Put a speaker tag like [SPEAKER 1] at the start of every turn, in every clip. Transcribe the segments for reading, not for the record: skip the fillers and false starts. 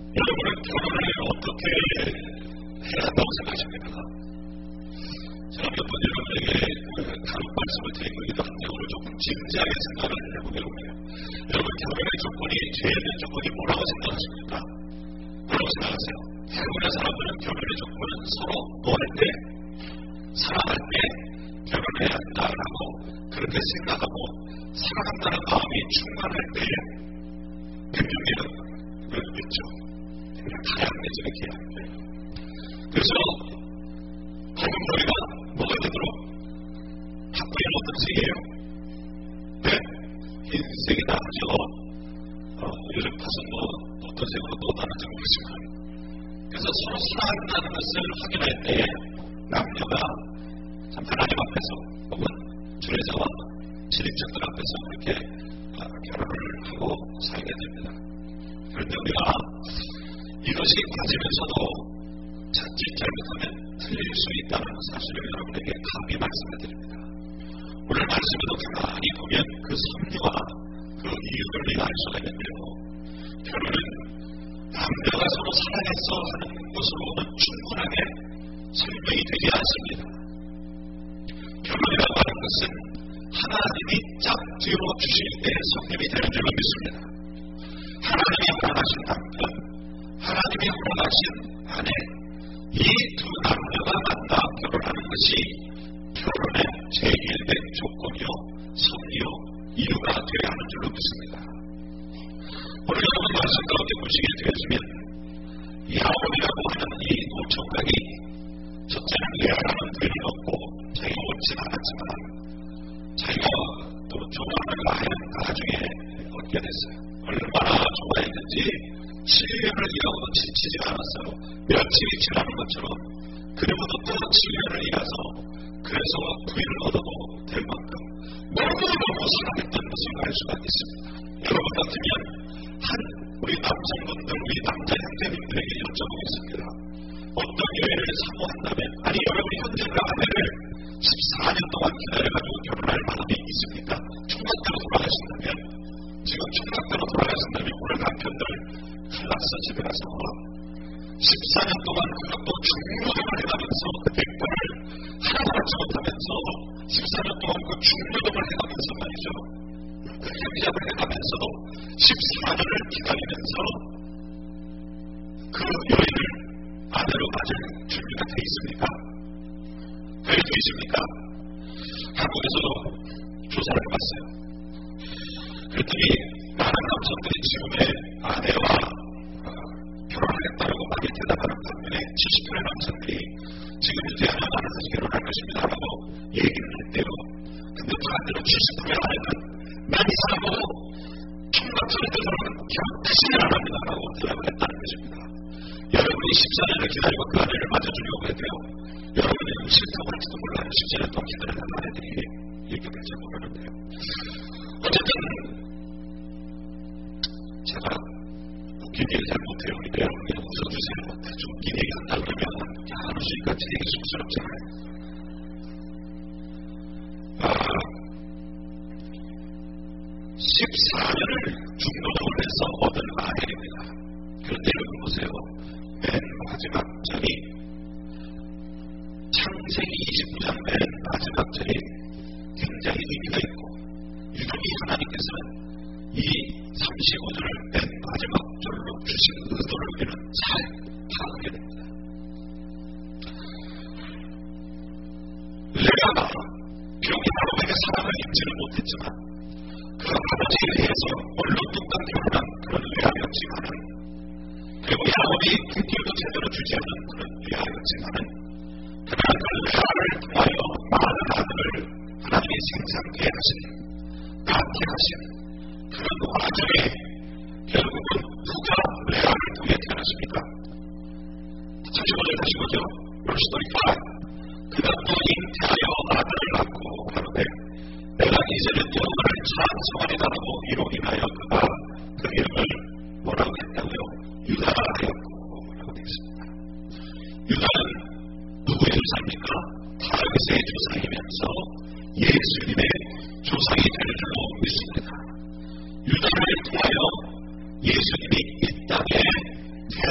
[SPEAKER 1] 여러분은 결혼을 어떻게 해야 한다고 생각하십니까? 제가 몇 번 여러분에게 다른 말씀을 드리기도 한데 오늘 조금 진지하게 생각을 해보려고 해요. 여러분 결혼의 조건이 제일 된 조건이 뭐라고 생각하십니까? 뭐라고 생각하세요? 대부분의 사람들은 결혼의 조건은 서로 뭐 할 때? 사랑할 때 결혼해야 한다라고 그렇게 생각하고 사랑한다는 마음이 충만할 때에 백명이는 그렇겠죠. 다양해지게 기합니다. 그래서 방금 우리가 뭐가 되도록 바꾸는 어떤 색이에요? 네? 흰색이 나죠. 요즘 가서 어떤 색으로 또 나는지 모르지만 그래서 서로 사랑한다는 것을 확인할 때에 남녀가 참 하나님 앞에서 혹은 주례자와 친인척들 앞에서 이렇게 결혼을 하고 살게 됩니다. 그런데 우리가 이것이 맞으면서도 자칫 잘못하면 틀릴 수 있다는 사실을 여러분에게 감히 말씀을 드립니다. 오늘 말씀에도 가만히 보면 그 섭리와 그 이유를 우리가 알 수가 있는데요. 결혼은 남녀가 서로 사랑해서 하는 것으로는 충분하게 설명이 되지 않습니다. 결혼이라고 하는 것은 하나님이 짝지어 주실 때 성립이 되는 줄로 믿습니다. 하나님이 허락하신 남편, 하나님이 허락하신 아내, 이 두 남녀가 만나 결혼하는 것이 결혼의 제1된 조건이요, 섭리요, 이유가 되어야 하는 줄로 믿습니다. 오늘 여러분 말씀 가운데 보시게 되었으면 야곱이라고 하는 이 노총각이 첫째는 레아라는 부인을 얻고 자기가 옳진 않았지만 자기가 또 좋아하는 라헬을 나중에 얻게 됐어요. 얼마나 좋아했는지 7년을 일하고도 지치지 않았어요. 며칠이 지나는 것처럼 그리고도 또 7년을 일해서 그래서 부인을 얻어도 될 만큼 너무너무 사랑했던 것을 알 수가 있습니다. 여러분 같으면 우리 남성분들, 우리 남자 형제님들에게 여쭤보겠습니다. 어떤 여인을 사모한다면, 아니 여러분이 현재가 아내를 14년 동안 기다려가지고 결혼할 마음이 있습니까? 총각대로 돌아가신다면, 지금 총각대로 돌아가신다면 오늘 남편들 칼락서 집에 가서 14년 동안 그것도 중노동을 해가면서 그 백발을 하나도 받지 못하면서 14년 동안 그 중노동을 해가면서 말이죠. 그 행작을 해가면서도 14년을 기다리면서 그 여인을 아내로 맞을 준비가 되어 있습니까? 되어 있습니까? 한국에서도 조사를 해봤어요. 그랬더니 많은 남성들이 지금의 아내와 결혼하겠다고 많이 대답하는 반면에 70%의 남성들이 지금 유대하면 나는 다시 결혼할 것입니다 라고 얘기를 했대요. 근데 반대로 70%의 아내는 난 이 사람하고 총각처럼 되서는 다시는 안 합니다 라고 대답을 했다는 것입니다. 여러분이 14년을 기다리고 그 아내를 맞아주려고 해도요, 여러분이 싫다고 할지도 몰라요. 14년 동안 기다리는 아내들이 이렇게 될지 모르는데요. 어쨌든 제가 웃긴 얘기 잘 못해요. 근데 여러분이 웃어주세요. 좀 웃긴 얘기 한다 그러면 하루씩까 제 얘기 쑥스럽잖아요. 14년을 중노동을 해서 얻은 아내입니다. 그런데 여러분 보세요. 맨 마지막 절이 창세기 29장 맨 마지막 절이 굉장히 의미가 있고 유독이 하나님께서는 이 35절을 맨 마지막 절로 주신 의도를 우리는 잘 파악하게 됩니다. 레아가 비록 야곱에게 사랑을 입지를 못했지만 그 아버지에 의해서 얼렁뚱땅 결혼한 그런 레아였지만은, 그리고 야곱이 품질도 제대로 주지 않는 그런 레아였지만은, 그러나 그 레아를 통하여 많은 아들을 하나님이 생산케 하신, 낳게 하신 그런 과정에 결국은 누가 레아를 통해 태어났습니까? 35절 다시 보죠. verse 35. 그가 또 잉태하여 아들을 낳고 가로되 내가 이제는 여호와를 찬송하리라고 이로 인하여 그가 그 이름을 뭐라고 했다고요? 유다라 하였고 라고 되어 있습니다. 유다는 누구의 조상입니까? 다윗의 조상이면서 예수님의 조상이 될 줄로 믿습니다. 유다를 통하여 예수님이 이 땅에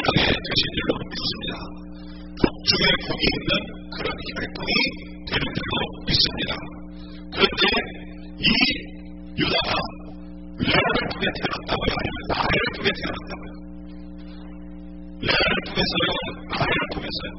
[SPEAKER 1] 육중에 복이 있는 그런 혈통이 되는 줄로 믿습니다. 그런데 이 유다가 레아를 통해 태어났다고요? 아니면 라헬을 통해 태어났다고요? 레아를 통해서요? 라헬을 통해서요?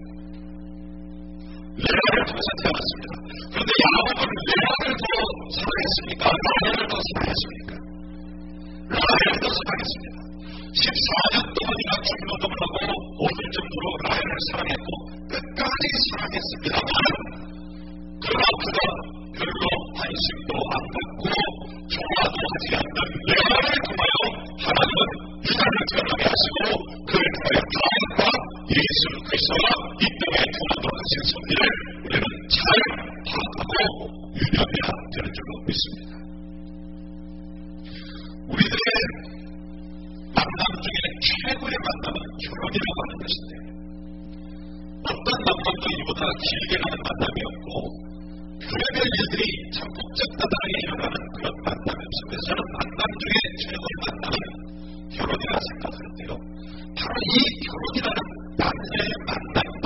[SPEAKER 1] 레아를 통해서 태어났습니다. 그런데 야곱은 레아를 더 사랑했습니까? 라헬을 더 사랑했습니까? 라헬을 더 사랑했습니다. 14년 동안이나 중노동을 하고 오늘 정도로 라헬을 사랑했고 끝까지 사랑했습니다만 그러나 그가 별로 관심도 안 갖고 좋아도 하지 않는 레아를 통하여 하나님은 유다를 태어나게 하시고 그를 통하여 다윗과 예수 그리스도가 이 땅에 태어나도록 하신 섭리를 우리는 잘 파악하고 유념해야 되는 줄로 믿습니다. 우리들의 만남 중에 최고의 만남은 결혼이라고 하는 것인데 어떤 만남도 이보다 길게 가는 만남이 없고 별의별 일들이 참 복잡하다하게 일어나는 그런 만남이 없습니다. 저는 만남 중에 최고의 만남은 결혼이라 생각하는데요. 바로 이 결혼이라는 남녀의 만남도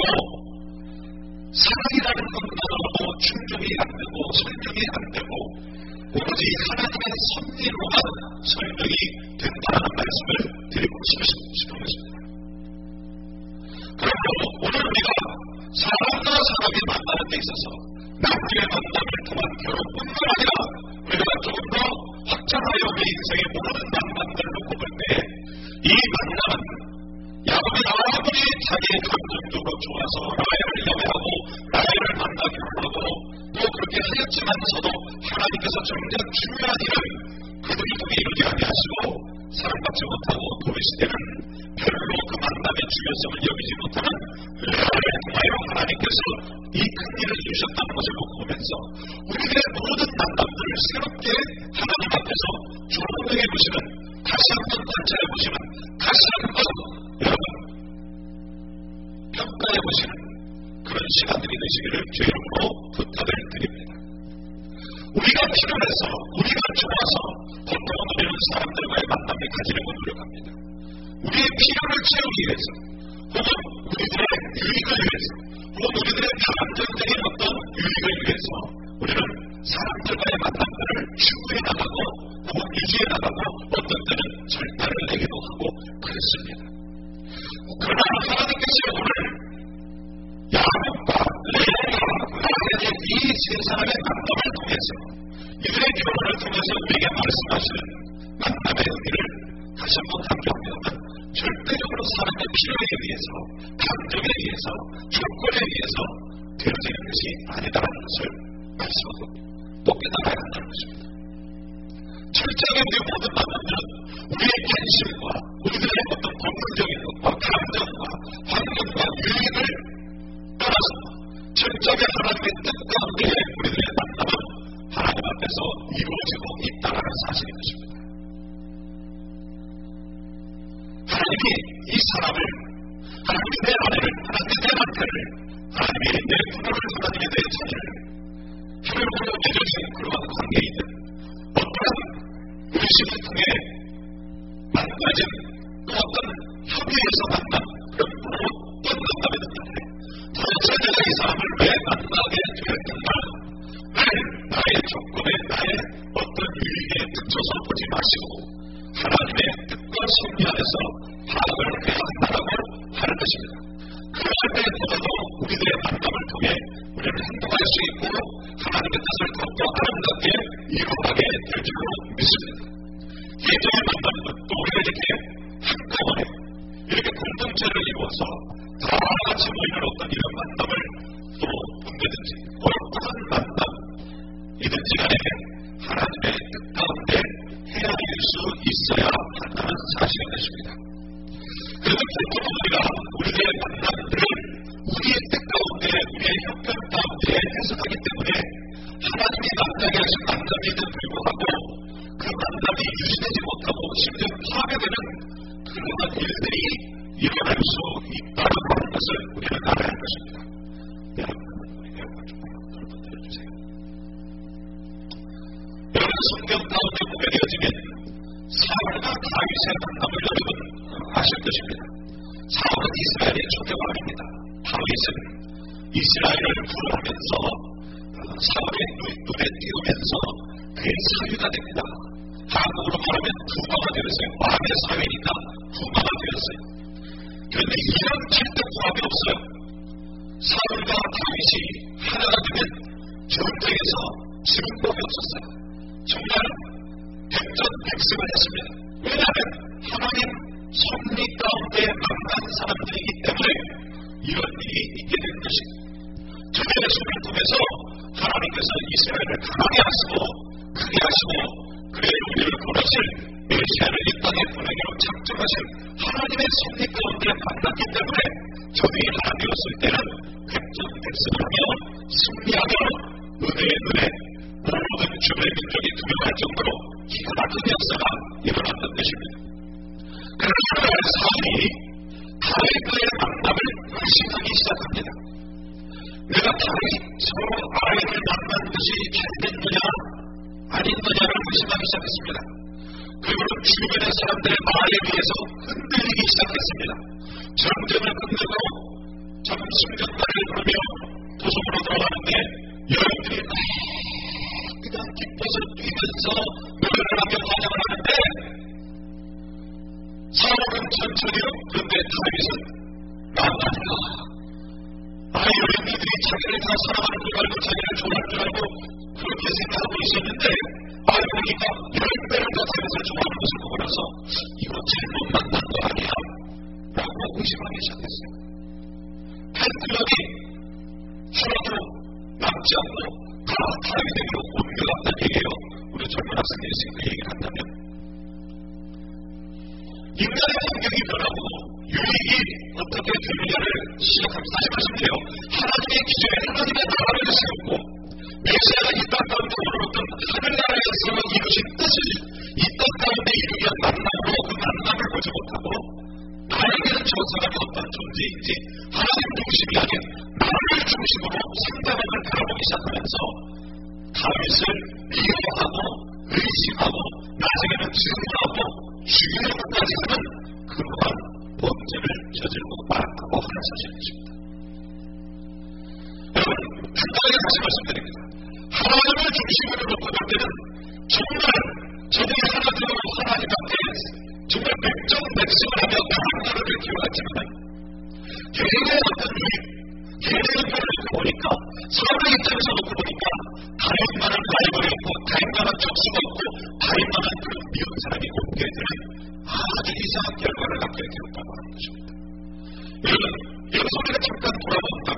[SPEAKER 1] 사랑이라는 것만으로도 충족이 안 되고 설명이 안 되고 오로지 하나님의 섭리로만 설명이 된다는 말씀을 드리고 싶은 것입니다. 그러므로 오늘 우리가 사람과 사람이 만나는 데 있어서 남녀의 만남을 통한 결혼뿐만 아니라 우리가 조금 더 확장하여 우리 인생의 모든 만남들을 놓고 볼 때 이 만남은 야곱이 아무리 자기의 감정적으로 좋아서 라헬을 예배하고 라헬을 만나 결혼하고 또 그렇게 하였지만서도 하나님께서 정작 중요한 일을 그들을 통해 이루지 아니하시고 사랑받지 못하고 도외시되는 별로 그 만남의 중요성을 여기지 못하는 레아를 통하여 하나님께서 이 큰 일을 이루셨다는 것을 보면서 우리들의 모든 만남들을 새롭게 하나님 앞에서 조롱해 보시는 다시 한번 관찰해 보시는 다시 한번 여러분 평가해 보시는 그런 시간들이 되시기를 주의 이름으로 부탁을 드립니다. 우리가 필요해서 우리가 좋아서 보통은 우리는 사람들과의 만남을 가지려고 노력합니다. 우리의 필요를 채우기 위해서 혹은 우리들의 유익을 위해서 혹은 우리들의 감정적인 어떤 유익을 위해서 우리는 사람들과의 만남들을 추구해 나가고 혹은 유지해 나가고 어떤 때는 절단을 내기도 하고 그렇습니다. 그러나 하나님께서 오늘 야곱과 레아와 라헬의 이 세 사람의 만남을 통해서 이들의 결혼을 통해서 우리에게 말씀하시는 만남의 의미를 다시 한번 강조합니다만 절대적으로 사람의 필요에 의해서 감정에 의해서 조건에 의해서 되어지는 것이 아니다라는 것을 말씀하고 또 깨달아야 한다는 것입니다. 철저하게 우리의 모든 만남들은 우리의 관심과 우리들의 어떤 본능적인 것과 감정과 환경과 유익을 따라서 철저하게 하나님의 뜻 가운데 우리들의 만남은 하나님 앞에서 이루어지고 있다는 사실인 것입니다. 하나님이 이 사람을 하나님이 내 아내를 하나님이 내 남편을 하나님이 내 부모를 하나님이 내 자녀를 하나님으로 맺어진 그러한 관계에 있는 어떠한 의식을 통해 만나진 또 어떤 협의에서 만난 그런 어떤 만남이든 간에 도대체 내가 이 사람을 왜 만나게 되었던가 나의 조건에 나의 어떤 유익에 그쳐서 보지 마시고 하나님의 뜻과 섭리 안에서 파악을 해야 한다고 하는 것입니다. 그럴 때보다도 우리들의 만남을 통해 우리는 행동할 수 있고 하나님의 뜻을 더욱더 아름답게 이루어가게 될 줄로 믿습니다. 예전의 만남은 또 우리가 이렇게 한꺼번에 이렇게 공동체를 이루어서 다 같이 모이는 어떤 이런 만남을 또 본다든지 어떠한 만남이든지 간에 하나님의 뜻 가운데 헤아릴 수 있어야 한다는 사실인 것입니다. 그래서 보통 우리가 우리의 만남들을 우리의 뜻 가운데 우리의 형편 가운데 해석하기 때문에 하나님이 만나게 하신 만남에도 불구하고 그 만남이 유지되지 못하고 심지어 파괴되는 그러한 일들이 일어날 수 있다는 것을 우리는 알아야 할 것입니다. 여러분, 우리 배우가 조금 넓어 들어주세요. 여러분, 성경 가운데 보게 되어지면 사울과 다윗의 만남을 여러분 아실 것입니다. 사울은 이스라엘의 초대왕입니다. 다윗은 이스라엘을 구원하면서 사울의 눈에 띄우면서 그의 사위가 됩니다. 한국으로 말하면 부마가 되었어요. 왕의 사위니까 부마가 되었어요. 그런데 이런 절대 부합이 없어요. 사울과 다윗이 하나가 되면 전쟁에서 죽은 법이 없었어요. 정말 백전백승을 했습니다. 왜냐하면 하나님 섭리 가운데 만난 사람들이기 때문에 이런 일이 있게 된 것입니다. 저의 예수를 통해서 하나님께서 이스라엘을 강하게 하시고 크게 하시고 그의 우리를 보내실 메시아를 이 땅에 보내기로 작정하신 하나님의 섭리 가운데 만났기 때문에 저들이 하나 되었을 때는 백전백승을 하며 승리하며 은혜의 눈에 모든 주변의 민족이 두려워할 정도로 기가 막힌 역사가 일어났던 것입니다. 그러나 이스라엘 사울이 다윗과의 만남을 의심하기 시작합니다. 내가 다윗으로 아이를 만난 것이 잘됐느냐 아닌느냐를 의심하기 시작했습니다. 그리고 주변의 사람들의 말에 의해서 흔들리기 시작했습니다. 전쟁을 끝내고 점심전날을 부르며 도성으로 들어가는데 여러분들이 그냥 기뻐서 뛰면서 노래를 하며 환영을 하는데 사울은 천천히요. 그런데 다윗은 나아가니까 여인들이 자기를 다 사랑하는 줄 알고 자기를 좋아할 줄 알고 그렇게 생각하고 있었는데 보니까 10배를 더 다윗을 좋아하는 것을 보고 나서 이거 잘못 만난 거 아니야? 라고 의심하기 시작했어요. 팬클럽이 하나도 남지 않고 다 다윗에게로 옮겨갔다는 얘기예요. 우리 젊은 학생들이 그 얘기를 한다면 인간의 환경이 변하고 유익이 어떻게 되느냐를 시작합니다. 다시 말씀드려요. 하나님의 기존에 하나님의 나라를 세우고 메시아가 이 땅 가운데 오르던 하늘나라에서 이루신 뜻을 이 땅 가운데 이루기 위한 만남으로 그 만남을 보지 못하고 나에게는 저 사람이 어떤 존재인지 하나님 중심이 아닌 나를 중심으로 상대방을 바라보기 시작하면서 다윗을 미워하고 의심하고 나중에는 증오하고 죽이려고까지 하는 그러한 범죄를 저질고 말았다고 하는 사실입니다. 여러분, 간단하게 다시 말씀드립니다. 하나님을 중심으로 놓고 볼 때는 정말 저들이 하나 되어 하나님 앞에 정말 백전백승을 하며 강한 나라를 키워갔지만 개인의 어떤 유익, 개인의 편을 놓고 보니까 사람의 입장에서 놓고 보니까 다윗만한 라이벌이 없고 다윗만한 적수가 없고 다윗만한 그런 미운 사람이 없게 되는 아주 이상한 결과를 갖게 되었다고 하는 것입니다. 여러분, 여기서 우리가 잠깐 돌아본다면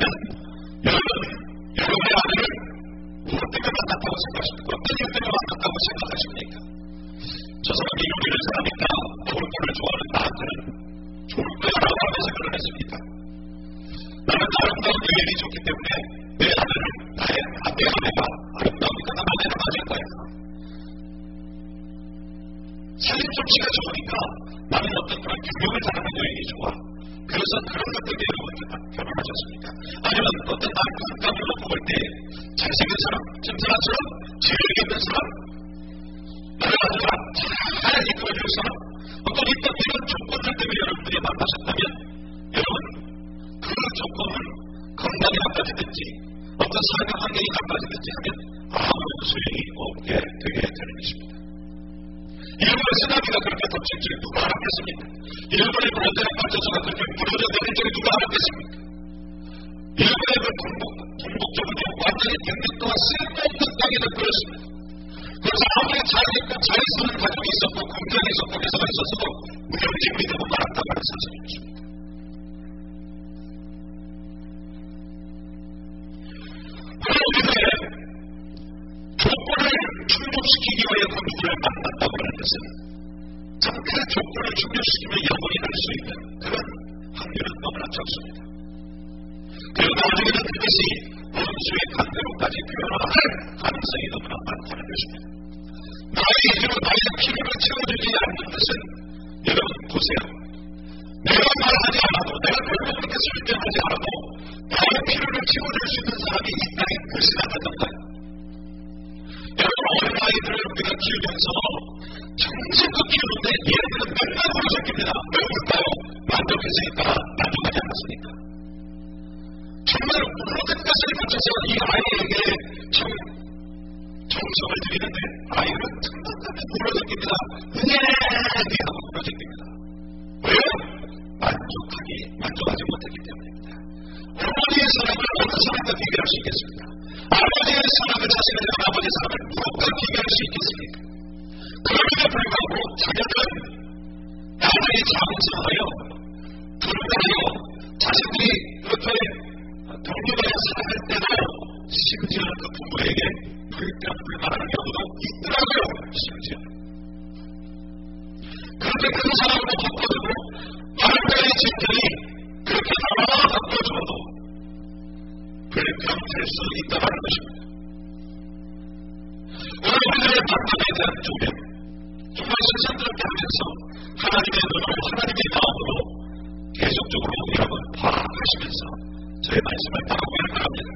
[SPEAKER 1] 여러분의 아내를 무엇 때문에 만났다고 생각하십니까? 어떤 이유 때문에 만났다고 생각하십니까? 저 사람이 요리를 잘하니까 오른쪽을 좋아하는 나한테는 좋을 거야 라고 하면서 결혼했습니다. 나는 아름다운 여인이 좋기 때문에 내 아내를 내 아내가 아름다우니까 나 아내를 맞을 거야. 살림 솜씨가 좋으니까 나는 어떤 그런 경영을 잘하는 여인이 좋아. 그래서 그런 것들 때문에 여러분들 결혼하셨습니까? 아니면 어떤 남편감을 놓고 볼 때 잘생긴 사람, 튼튼한처럼 지혜력 있는 사람, 나를 아주 잘 이끌어줄 사람, 어떤 이런 조건들 때문에 여러분들이 만나셨다면 여러분 그 조건은 건강이 나빠지든지 어떤 삶의 환경이 나빠지든지 하면 아무런 소용이 없게 되게 되는 것입니다. 일본의 쓰나미가 그렇게 덮칠 줄 누가 알았겠습니까? 일본의 원자력 발전소가 그렇게 무너져 내릴 줄 누가 알았겠습니까? 일본의 그 동북쪽은 완전히 100년 동안 쓸모없는 땅이 되어버렸습니다. 그래서 아무리 잘 있고 잘 쓰는 가족이 있었고 공장이 있었고 회사가 있었어도 무용지물이 되고 말았다고 하는 사실입니다. 우리는 조건을 충족시키기 위해 그 누구를 만났다고 하는 것은 참 그 조건을 충족시키면 영원히 갈 수 있는 그런 확률은 너무나 적습니다. 그리고 나중에는 그것이 원수의 반대로까지 변화할 가능성이 너무나 많다는 것입니다. 나의 이름으로 나의 필요를 채워주지 않는 것은 여러분 보세요. 내가 말하지 않아도 내가 별로 그렇게 설명하지 않아도 나의 필요를 채워줄 수 있는 사람이 이 땅에 몇이나 되던가요? 여러분 어린아이들을 우리가 키우면서 정신껏 키우는데 얘네들은 맨날 우리 새끼입니다. 왜 울까요? 만족했으니까 만족하지 않았으니까. 정말 모든 것을 바쳐서 이 아이에게 정성을 드리는데 아이는 틈만큼에 무너집니다. 하고 무너집니다. 왜요? 만족하지 못했기 때문입니다. 어머니의 사랑을 어느 사람과 비교할 수 있겠습니까? 아버지의 사랑을 자신에 대한 아버지의 사랑을 무엇과 비교할 수 있겠습니까? 그럼에도 불구하고 자녀들은 나중에 장성하여 불가하여 자신들이 그렇게 독립하여 살아갈 때도 심지어는 그 부모에게 불평불만하는 경우도 있더라고요. 심지어 그렇게 큰 사랑으로 바꿔주고 아름다운 집들이 그렇게 다 바꿔줘도 불평될 수 있다는 것입니다. 오늘 우리들의 만남에 대한 조명, 정말 신선스럽게 하면서 하나님의 눈으로 하나님의 마음으로 계속적으로 여러분 파악하시면서 저의 말씀을 따라오기를 바랍니다.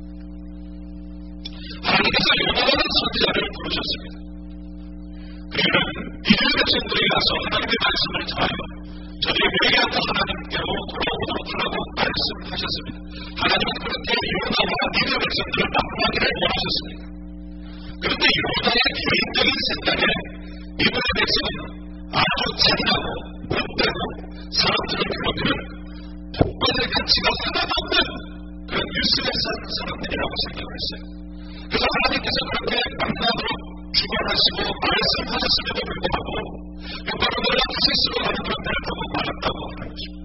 [SPEAKER 1] 하나님께서 유명한 선지자를 부르셨습니다. 그들은 이스라엘 백성들이 가서 하나님의 말씀을 전하여 저들이 회개하고 하나님께로 돌아오도록 하라고 말씀하셨습니다. 하나님은 그렇게 유다와 이스라엘 백성들을 만나기를 원하셨습니다. 그런데 유다의 개인적인 생각에 이스라엘 백성은 아주 잔인하고 못되고 사람들을 그러면 복받을 가치가 하나도 없는 그런 유스에 사는 사람들이라고 생각을 했어요. 그래서 하나님께서 그렇게 만나도록 주관하시고 말씀하셨음에도 불구하고 바로 내가 다시스로 가는 그런 데를 타고 말았다고 하는 것입니다.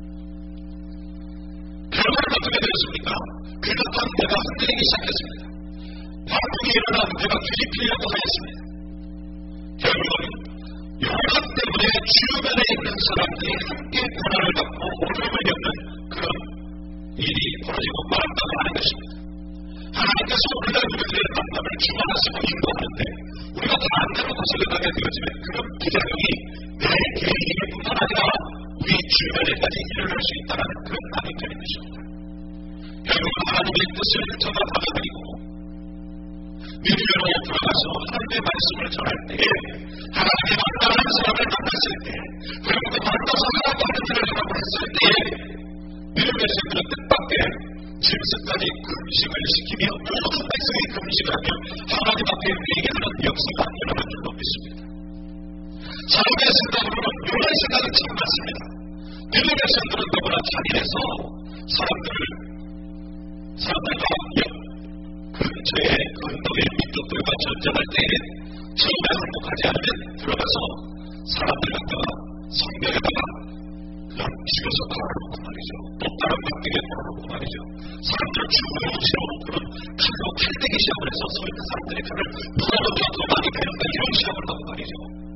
[SPEAKER 1] 결과는 어떻게 되었습니까? 그가 내가 흔들리기 시작했습니다. 반동이 일어나 문제가 뒤집히려고 하였습니다. 결국은 여호와 때문에 주변에 있는 사람들이 함께 고난을 받고 어려움을 겪는 그런 일이 벌어지고 말았다고 하는 것입니다. 하나님께서 우리가 우리들의 만남을 주관하시고 인도하는데 우리가 반대로 거슬러 가게 되어지면 그런 부작용이 내 개인뿐만 아니라 우리 주변에까지 일어날 수 있다는 그런 나름점인 것입니다. 결국은 하나님의 뜻을 전하 받아들이고 믿음으로 돌아가서 하나님의 말씀을 전할 때에 하나님의 만나는 사람을 만났을 때 그리고 그 만나서 하나님의 하는 일을 하라고 했을 때에 믿음의 생들은 뜻밖의 짐승까지 금식을 시키며 모든 백성이 금식을 하며 하나님 앞에 회개하는 역사가 일어난 줄로 믿습니다. 사람의 생각으로는 이런 생각은 참 많습니다. 믿음의 생들은 너무나 잔인해서 사람들과 근처에 그 언덕의 민족들과 전쟁할 때에 처음에 항복하지 않으면 들어가서 사람들 갖다가 성벽에다가 그냥 죽여서 걸어놓고 말이죠. 또 다른 막대기에 걸어놓고 말이죠. 사람들을 죽음으로 채워놓고 그런 칼로 칼대기 시험을 해서 서 있는 사람들의 칼을 누가 먼저 더 많이 베는가 이런 시험을 하고 말이죠.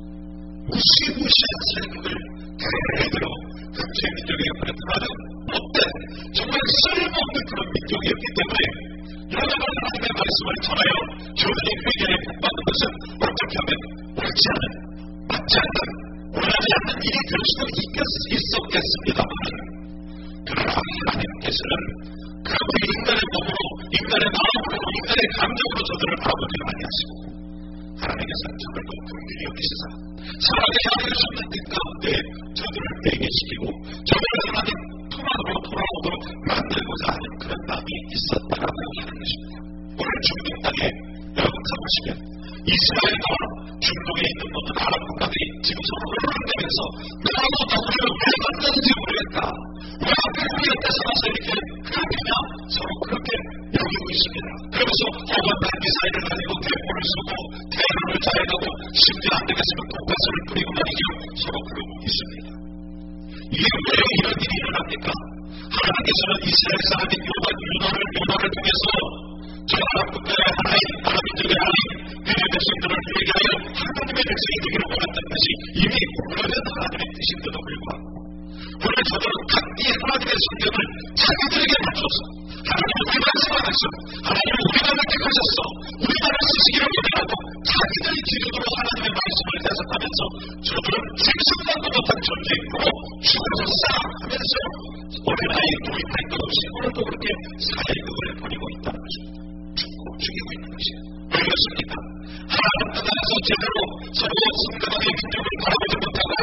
[SPEAKER 1] 무시무시한 살격을 대대로 근처의 민족에게 보냈더라도 어때? 정말 쓸모없는 그런 민족이었기 때문에 여러분 하나님의 말씀을 전하여 저들이 회개에 복받는 것은 어떻게 하면 옳지 않은, 맞지 않는, 원하지 않는 일이 될 수도 있었겠습니다만 그러나 하나님께서는 그 인간의 몸으로, 인간의 마음으로, 인간의 감정으로 저들을 바라보지를 아니하시고 하나님께서는 저들과 긍휼히 여기시사 사랑의 향을 쏟는 뜻 가운데 저들을 회개시키고 저들을 하나님 통합으로 돌아오도록 만들고자 하는 그런 마음이 있었다라고 하는 것입니다. 오늘 중동 땅에 여러분 가보시면 이스라엘과 중동에 있는 모든 아랍 국가들이 지금 서로 혼란되면서 너무나 우리를 왜 만났는지 모르겠다. 왜 앞에 우리 옆에 서서 이렇게 그렇게냐 서로 그렇게 여기고 있습니다. 그러면서 허관한 미사일을 가지고 대포를 쏘고 대로를 자해가고 심지어 안 되겠으면 독가스를 뿌리고 말이죠. 서로 그러고 있습니다. 이게 왜 이런 일이 일어납니까? 하나님께서는 이스라엘 사람인 요나를 통해서 저 아랍 국가의 하나인, 아랍 민족의 하나인, 그의 백성들을 회개하여 하나님의 백성이 되기를 원했던 것이 이미 오래된 하나님의 뜻인데도 불구하고 오늘 저들은 각기 하나님의 성경을 자기들에게 맞춰서 하나님은 우리 말씀 안 하시고 하나님은 우리가 택하셨어 우리 말을 쓰시기를 원하고 자기들의 기준으로 하나님의 말씀을 해석하면서 저들은 생각도 못한 전쟁으로 죽어서 싸하면서 어린아이 노인할 것 없이 오늘도 그렇게 사회극을 벌이고 있다는 것입니다. 죽이고 있는 것이에요. 왜 그렇습니까? 하나님 나라에서 제대로 서로 성대하게 민족을 바라보지 못하고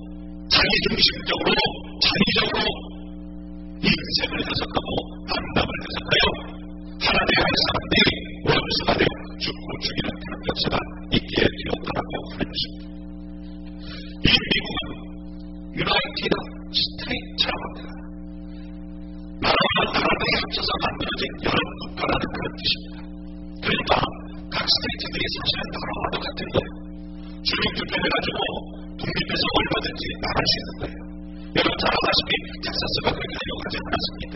[SPEAKER 1] 자기 중심적으로 자의적으로 인생을 해석하고 만남을 하나님의 사람들이 원수가 되어 죽고 죽이는 그런 역사가 있게 되었다고 하는 것입니다. 이 미국은 유나이티드 스테이트라고 합니다. 나라와 나라들이 합쳐서 만들어진 여러 국가라는 그런 뜻입니다. 그러니까 각 스테이트들이 사실은 나라와도 같은 거예요. 주민 투표해가지고 독립해서 얼마든지 나갈 수 있는 거예요. 여러분 잘 아시다시피 텍사스가 그렇게 하려고 하지 않았습니까?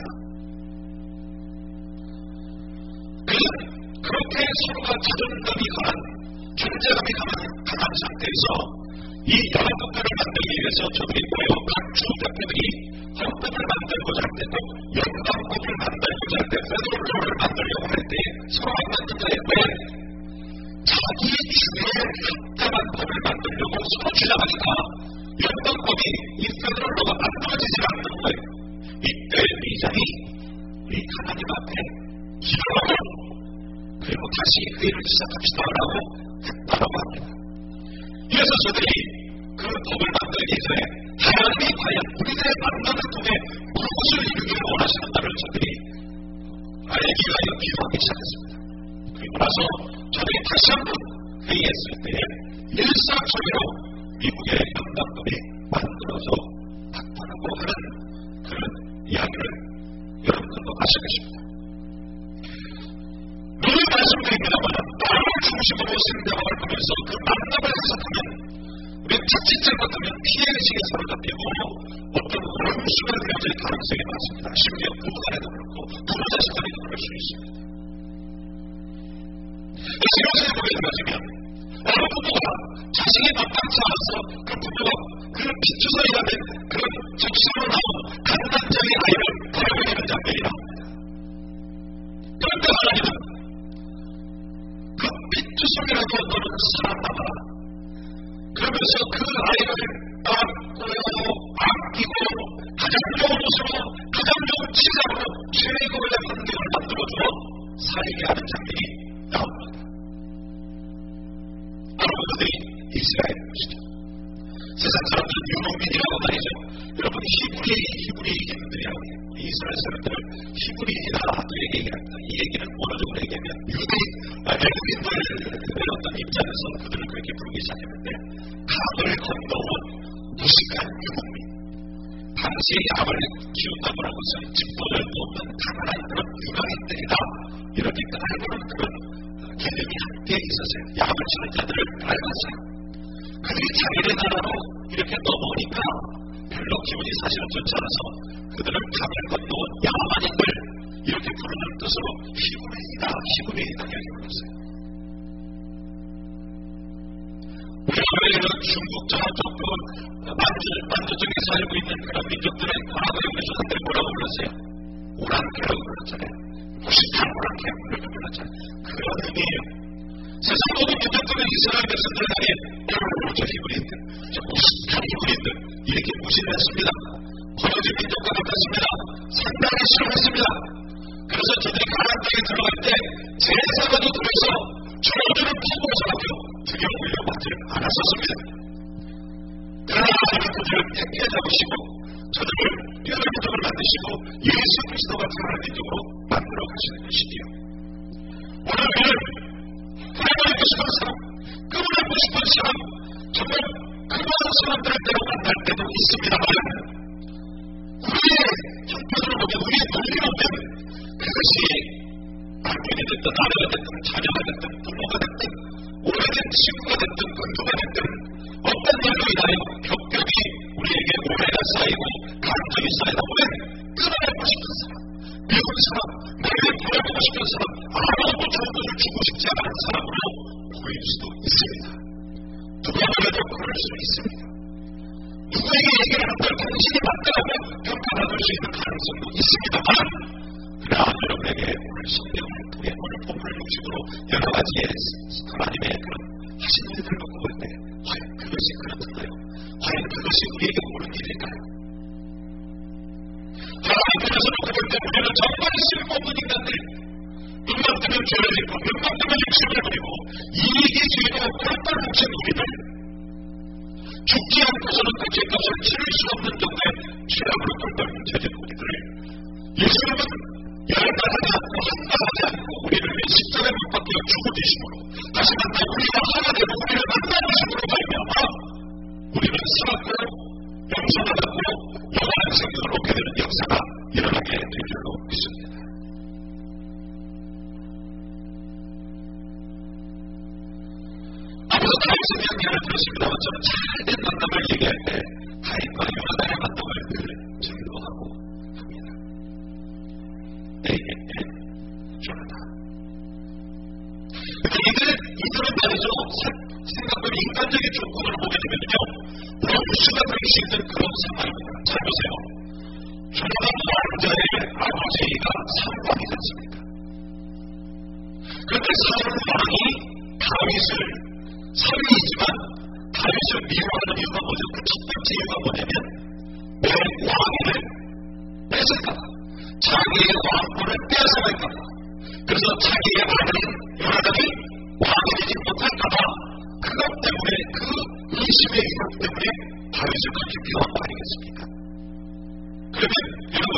[SPEAKER 1] 그렇게 서로가 자존감이 강한, 존재감이 강한 상태에서 이 여러 국가를 만들기 위해서 저들이 모여 각 주대표들이 헌법을 만들고자 할 때도 연방법을 만들고자 할 때, 페더럴법을 만들려고 할 때 서로 안 맞는 거예요. 왜? 자기 주에 합당한 법을 만들려고 서로 주장하니까 연방법이 이 페더럴법가 만들어지지 않는 거예요. 이때 미장이 우리 하나님 앞에 기도하고 그리고 다시 회의를 시작합시다라고 했다고 합니다. 그래서 저들이 그 법을 만들기 전에 하나님이 과연 우리들의 만남을 통해 무엇을 이루기를 원하시는가를 저들이 알기 위하여 기도하기 시작했습니다. 그리고 나서 저들이 다시 한번 회의했을 때 일사천리로 미국의 연방법이 만들어져 나타나고 하는 그런 이야기를 여러분들도 아실 것입니다. 늘 말씀드립니다만 나를 중심으로 생각을 하면서 그 만남을 해석하면 우리 자칫 잘못하면 피해의식에 사로잡히고 어떤 원수가 되어질 가능성이 많습니다. 심지어 부부간에도 그렇고 부모자식 간에도 그럴 수 있습니다. 그래서 요새 보게 되어지면 어느 부부가 자식이 마땅치 않아서 그 부부가 그 피투성이라는 그런 적시로 나온 간단적인 아이를 버려버리는 장면이 나옵니다. 그런데 하나님은 그 피투성이라도 너는 살아남아라. 그러면서 그 아이를 안고요, 아끼고 가장 좋은 옷으로, 가장 좋은 치장으로 최고의 환경을 만들어주어 살게 하는 장면이 나옵니다. 여러분들이 이스라엘 것이죠. 세상 사람들은 유목민이라고 말이죠. 여러분 히브리 인들이라고 해요. 이스라엘 사람들을 히브리이다 또 얘기합니다. 이 얘기는 어느 정도 얘기하면 외국인들의 어떤 입장에서 그들을 그렇게 부르기 시작했는데 강을 건너온 무식한 유목민, 당시에 야을 키운다고 하는 것은 집보를 돕는 가난한 그런 유명인들이다 이렇게 알고는 그런 개념이 함께 있었어요. 야을 치는 자들을 닮았어요. 그들이 자기네 나라로 이렇게 넘어오니까 별로 기분이 사실은 좋지 않아서 그들을 강을 건너온 야만인들 이렇게 부르는 뜻으로 히브리이다 이렇게 불렀어요. 우리가 왜 중국 저쪽 만주 쪽에 살고 있는 그런 민족들의 과거의 우리 조상들이 뭐라고 불렀어요? 오랑캐라고 불렀잖아요. 무식한 오랑캐 이렇게 불렀잖아요. 그런 의미예요. 세상 모든 민족들은 이스라엘 백성들 향해 저 히브리인들, 저 무식한 히브리인들 이렇게 무시를 했습니다. 버려진 민족과 같았습니다. 상당히 싫어했습니다. 그래서 저들이 가나안 땅에 들어갈 때 제사가도 들어서 저주를 퍼부어 잡아서 죽여 물려받지를 않았었습니다. 그러나 하나님은 그들을 택해 잡으시고 저들을 뛰어난 민족을 만드시고 예수 그리스도가 태어난 민족으로 만들어 가시는 것이지요. 오늘 우리는 하나님을 싶은 사람, 그분을 보고 싶은 사람, 정말 그런 사람들을 때로 만날 때도 있습니다만 우리의 형편으로 보면, 우리의 논리로 보면 그것이 남편이 됐든 아내가 됐든 자녀가 됐든 부모가 됐든 오래된 친구가 됐든 건조가 됐든 어떤 일로 인하여 격격이 우리에게 오해가 쌓이고 감정이 쌓이다 보면 끊어내고 싶은 사람, 미운 사람, 나를 보내보고 싶은 사람, 아무것도 좋은 것을 주고 싶지 않은 사람으로 보일 수도 있습니다. 누가 보여도 그럴 수 있습니다. 누구에게 얘기를 한다면 당신이 맞다고 평가받을 수 있는 가능성도 있습니다만 그러나 여러분에게 오늘 성경을 통해 오늘 본문을 중심으로 여러 가지의 하나님의 그런 하신 일들을 놓고 볼 때 과연 그것이 그렇던가요? 과연 그것이 우리에게 옳은 일일까요? 하나님께서 놓고 볼 때 우리는 정말 쓸모없는 인간들, 눈만 뜨면 죄를 짓고 눈만 뜨면 욕심을 부리고 이익이 죄로 꼴꼴 뭉친 우리들, 죽지 않고서는 그 죄값을 치를 수 없는 정도의 죄악으로 꼴꼴 뭉쳐진 우리들을 예수님은 열반하지 않고 한가하지 않고 다윗의 이야기를 들으십니다만 저는 잘된 만남을 얘기할 때 다윗과 요나단의 만남을 늘 증거하고 합니다. 에게 요나단. 이들은 말이죠. 생각보다 인간적인 조건을 보게 되면요. 원수가 될 수 있는 그런 상황입니다. 잘 보세요. 조나단 왕자의 아버지가 사울왕이 됐습니다. 그런데 사울 왕이 다윗을 사위이지만 다윗을 미워하는 이유가 뭐죠? 그 첫 번째 이유가 뭐냐면 내 왕위를 뺏을까봐, 자기의 왕권을 빼앗아갈까봐, 그래서 자기의 아들 요나단이 왕이 되지 못할까봐, 그것 때문에, 그 의심의 이유 때문에 다윗을 그렇게 미워한 거 아니겠습니까? 그러면 여러분,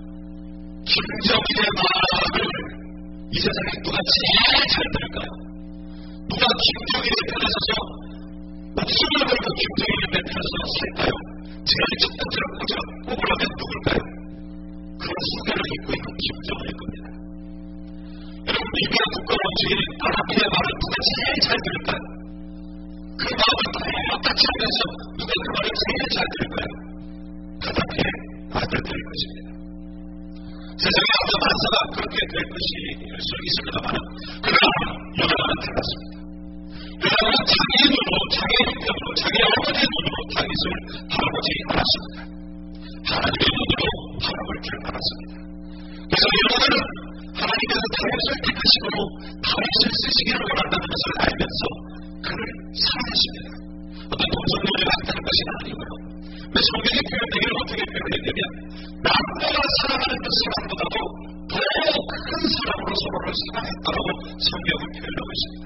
[SPEAKER 1] 김정일의 말을 이 세상에 누가 제일 잘 들을까요? 누가 김정일의 편에 서서 목숨을 걸고 김정일의 편에 서서 살까요? 제일 첫 번째로 꼽으라면 누굴까요? 그 수개를 입고 있는 김정일일 겁니다. 여러분, 리비아 국가 원주인 아라비의 말을 누가 제일 잘 들을까요? 그 마음을 똑같이 하면서 누가 그 말을 제일 잘 들을까요? 가다피의 아들들일 것입니다. 세상에 아마 만사가 그렇게 될 것일 수 있습니다만, 그러나 요나단은 달랐습니다. 요나단은 자기의 눈으로, 자기의 형편으로, 자기의 어머니의 눈으로 다윗을 바라보지 않았습니다. 하나님의 눈으로 바라볼 줄 알았습니다. 그래서 요나단은 하나님께서 다윗을 택하시고 다윗을 쓰시기를 원한다는 것을 알면서 그를 사랑했습니다. 어떤 동성론을 한다는 것이 아니고요. 성경의 표현되기를 어떻게 표현했냐면, 남자가 사랑하는 그 사랑보다도 더 큰 사랑으로 서로를 사랑했다고 성경은 표현하고 있습니다.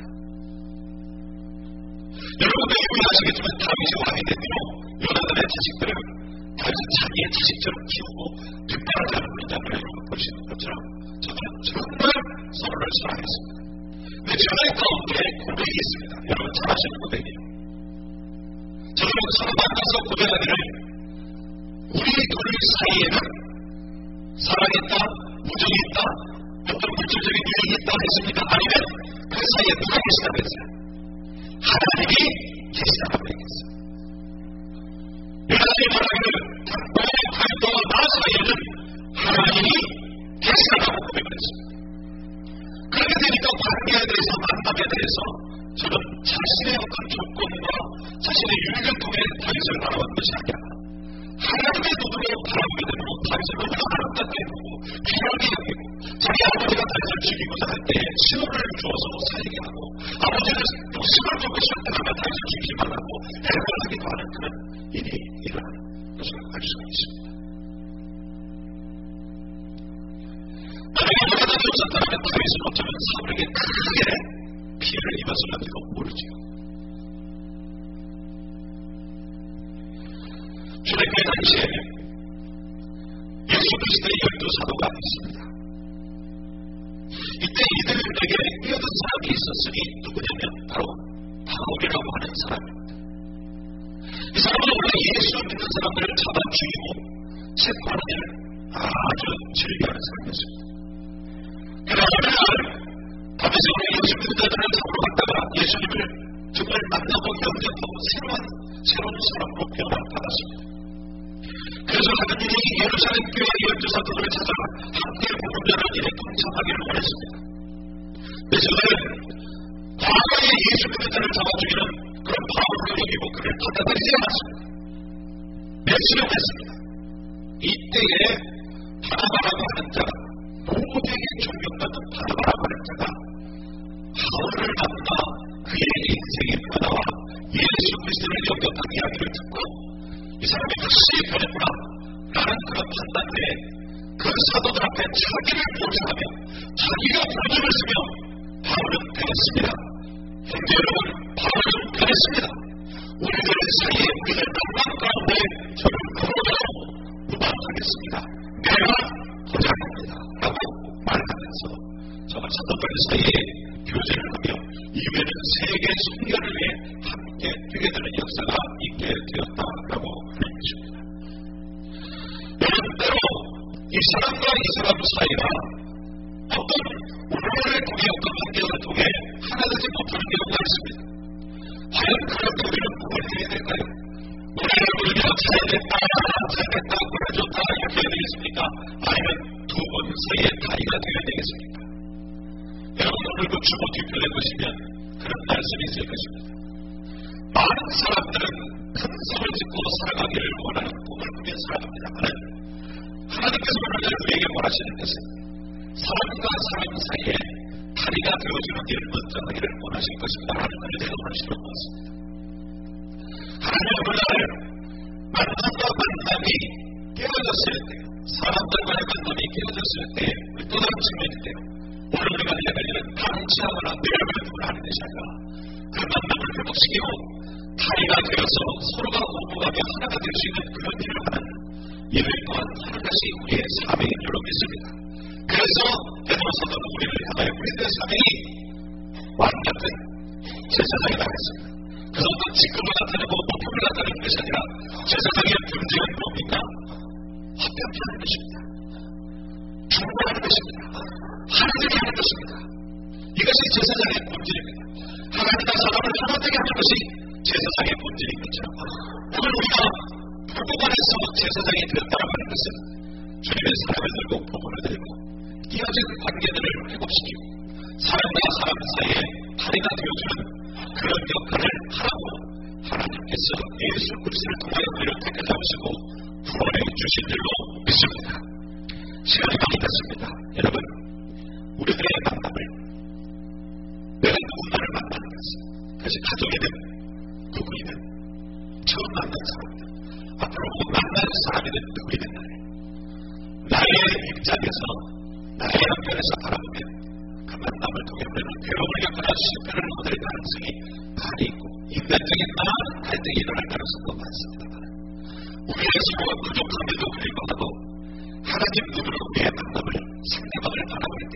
[SPEAKER 1] 여러분도 이미 아시겠지만 다윗이 왕이 된 뒤로 요나단의 자식들을 다윗은 자기의 자식처럼 키우고 뒷바라지 하는 분이라고 여러분 볼 수 있는 것처럼 저는 정말 서로를 사랑했습니다. 근데 저의 가운데 고백이 있습니다. 여러분 잘 아시는 고백이에요. 저는 서로 만나서 고백하기를 우리 둘 사이에는 사랑이 있다, 우정이 있다, 어떤 물질적인 유익이 있다 했습니까? 아니면 그 사이에 누가 계시다고 했어요? 하나님이 계시다고 했어요. 요나단이 말하기를 너와 다윗과 나 사이에는 하나님이 계시다고 고백을 했습니다. 그렇게 되니까 관계에 대해서, 만남에 대해서 저는 자신의 어떤 조건과 자신의 유익을 통해 다윗을 바라본 것이 아니라 하나님의 눈으로 바라보게 되면 다윗을 너무나 아름답게 보고 귀하게 여기고, 자기 아버지가 다윗을 죽이고자 할 때 시험을 주어서 살게 하고, 아버지를 목숨을 걸고 선택하며 다윗을 죽이지 말라고 애걸하기도 하는 그런 일이 일어나는 것을 알 수가 있습니다. 만약에 요나단이 없었다면 다윗은 어쩌면 사울에게 크게 피해를 입었을지도 모르지요. 초대교회 당시에 예수 그리스도의 12사도가 있습니다. 이때 이들에게 뛰어든 사람이 있었으니 누구냐면 바로 바울이라고 하는 사람입니다. 이 사람은 원래 예수 믿는 사람들을 잡아 죽이고 체포하는 일을 아주 즐겨하는 사람이었습니다. 그러나 어느 날 밤에서 예수 믿는 자들을 잡으러 갔다가 예수님을 정말 만나고 영접하고 새로운 사람으로 변화받았습니다. 그래서 하나님이 예루살렘 교회 12사도들을 찾아 함께 복음전하는 일에 동참하기를 원했습니다. 그래서 그들은 과거에 예수 믿는 자를 잡아 죽이는 그런 바울을 여기고 그를 받아들이지 않았습니다. 매수령했습니다. 이때에 바나바라고 하는 자가, 모두에게 존경받는 바나바라고 하는 자가 바울을 만나 그의 인생의 변화와 예수 그리스도를 영접한 이야기를 듣고 이 사람이 확실히 변했구나 라는 그런 판단에 그 사도들 앞에 자기를 보증하며 자기가 보증을 쓰며 바울은 변했습니다. 형제 여러분, 바울은 변했습니다. 우리들 사이에 우리들 만남 가운데 저를 걸어서 무방하겠습니다. 내가 보장합니다 라고 말하면서 저와 사도들 사이에 교제를 하며 이후에는 세계 순결을 위해 함께 되게 되는 역사가 있게 되었다라고 하는 것입니다. 여러분, 때로 이 사람과 이 사람 사이가 어떤 운명을 통해 어떤 관계를 통해 하나 되지 못하는 경우가 있습니다. 과연 그럴 때 우리는 뭘 해야 될까요? 노래를 부르며 잘됐다, 보여줬다 이렇게 해야 되겠습니까? 아니면 두 분 사이의 다리가 되어야 되겠습니까? 여러분 오늘 그 주보 뒤편에 보시면 그런 말씀이 있을 것입니다. 많은 사람들은 큰 성을 짓고 살아가기를 원하는 꿈을 꾸며 살아갑니다만 하나님께서 오늘 우리에게 원하시는 것은 사람과 사람 사이에 다리가 되어주는 일을 먼저 하기를 원하실 것입니다. 라는 은혜를 원하시는 것입니다. 하나님 오늘날 만남과 만남이 깨어졌을 때, 사람들과의 만남이 깨어졌을 때 우리 또 다른 측면인데요. 오늘 우리가 해야 될 일은 방치하거나 내려버리는 하는 것이 아니라 그 만남을 회복시키고 다리가 되어서 서로가 오고가며 하나가 될 수 있는 그런 일을 하는 일을 또한 하는 것이 우리의 사명인 줄로 믿습니다. 그래서 베드로서는 우리를 향하여 우리들의 사명이 완벽한 제사장이 나겠습니다. 그것도 직급을 나타내고 높음을 나타내는 것이 아니라 제사장의 분쟁은 뭡니까? 화평하는 것입니다. 중보하는 것입니다. 하나님이 하는 것입니다. 이것이 제사장의 본질입니다. 하나님과 사람을 하나되게 하는 것이 제사장의 본질인 것처럼 오늘 우리가 부부간에서 제사장이 되었다고 하는 것은 주님의 사랑을 들고 복음을 들고 이어진 관계들을 회복시키고 사람과 사람 사이에 다리가 되어주는 그런 역할을 하라고 하나님께서 예수 그리스도를 통하여 우리를 택해 잡으시고 구원해 주신 줄로 믿습니다. 시간이 많이 됐습니다. 여러분 우리들의 만남을 내가 누군가를 만나는 것은 그것이 가족이든 누구이든 처음 만난 사람이든 앞으로 만날 사람이든 누구이든 나의 입장에서 나의 연결에서 바라보면 그 만남을 통해 우리는 괴로움을 겪거나 실패를 얻을 가능성이 많이 있고 인간적인 많은 갈등이 일어날 가능성도 많습니다만 우리의 수고가 부족함에도 불구하고 하나님 눈으로 우리의 만남을 상대방을 바라볼 때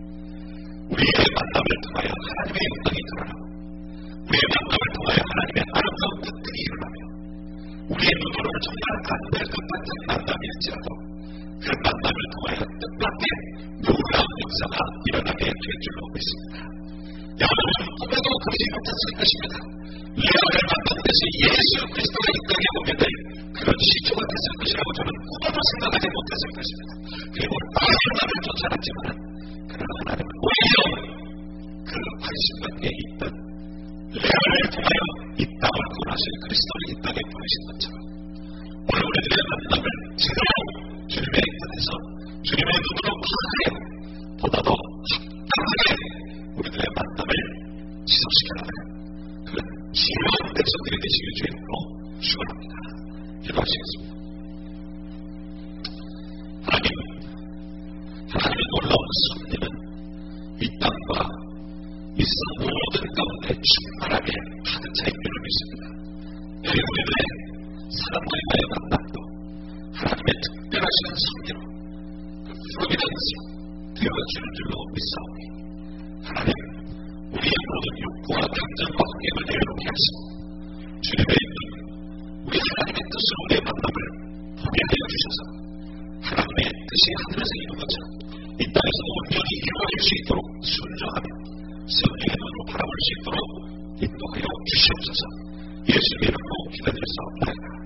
[SPEAKER 1] 우리의 만남을 통하여 하나님의 영광이 드러나고 우리의 만남을 통하여 하나님의 아름다운 뜻들이 일어나며 우리의 눈으로는 정말 안 될 것 같은 만남일지라도 그 만남을 통하여 뜻밖의 놀라운 역사가 일어나게 될 줄로 믿습니다. 여러분은 꿈에도 그리지 못했을 것입니다. 레아를 만난 것이 예수 그리스도가 이 땅에 오게 될 그런 시초가 됐을 것이라고 저는 꿈에도 생각하지 못했을 것입니다. 그리고 나의 나를 쫓아갔지만 그러나 하나님은 오히려 그 관심과 뒤에 있던 레아를 통하여 이 땅을 구원하실 그리스도를 이 땅에 보내신 것처럼 오늘 우리들의 만남을 제대로 주님의 편에서 주님의 눈으로 파하여 보다도 합당하게 우리들의 만남을 지속시켜나가는 그런 지혜로운 백성들이 되시길 주님으로 축원합니다. 기도하시겠습니다. 하나님의 놀라운 섭리는 이 땅과 이 세상 모든 가운데 충만하게 가득 차인 줄로 믿습니다. 여기 우리들의 사람들과의 만남도 하나님의 특별하신 섭리로 그 프로비던스 되어주는 줄로 믿사오니 하나님 우리의 모든 욕구와 감정과 환경을 내려놓게 하시고 주님의 있는 우리 하나님의 뜻으로 우리의 만남을 보게 하여 주셔서 하나님의 뜻이 하늘에서 이룬 것처럼 이 땅에서도 온전히 이루어질 수 있도록 순종하며 성령의 눈으로 바라볼 수 있도록 인도하여 주시옵소서. 예수님의 이름으로 기도드렸사옵나이다.